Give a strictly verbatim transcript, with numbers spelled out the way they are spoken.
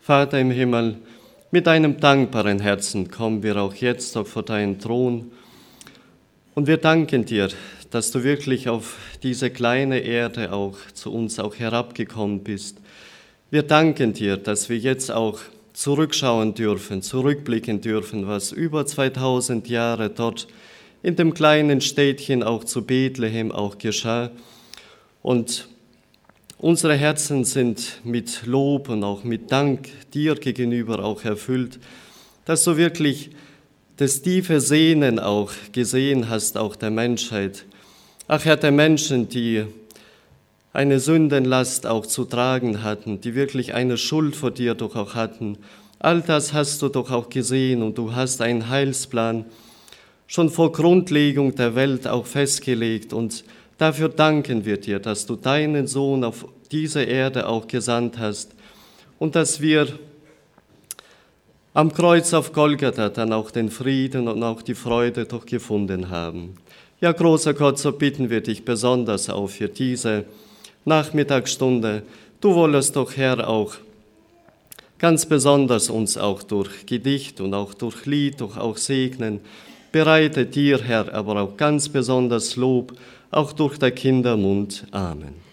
Vater im Himmel, mit einem dankbaren Herzen kommen wir auch jetzt auch vor deinen Thron. Und wir danken dir, dass du wirklich auf diese kleine Erde auch zu uns auch herabgekommen bist. Wir danken dir, dass wir jetzt auch zurückschauen dürfen, zurückblicken dürfen, was über zweitausend Jahre dort in dem kleinen Städtchen auch zu Bethlehem auch geschah. Und unsere Herzen sind mit Lob und auch mit Dank dir gegenüber auch erfüllt, dass du wirklich das tiefe Sehnen auch gesehen hast, auch der Menschheit. Ach Herr, der Menschen, die eine Sündenlast auch zu tragen hatten, die wirklich eine Schuld vor dir doch auch hatten. All das hast du doch auch gesehen und du hast einen Heilsplan schon vor Grundlegung der Welt auch festgelegt. Und dafür danken wir dir, dass du deinen Sohn auf diese Erde auch gesandt hast und dass wir am Kreuz auf Golgatha dann auch den Frieden und auch die Freude doch gefunden haben. Ja, großer Gott, so bitten wir dich besonders auch für diese Nachmittagsstunde. Du wolltest doch, Herr, auch ganz besonders uns auch durch Gedicht und auch durch Lied doch auch segnen. Bereite dir, Herr, aber auch ganz besonders Lob, auch durch dein Kindermund. Amen.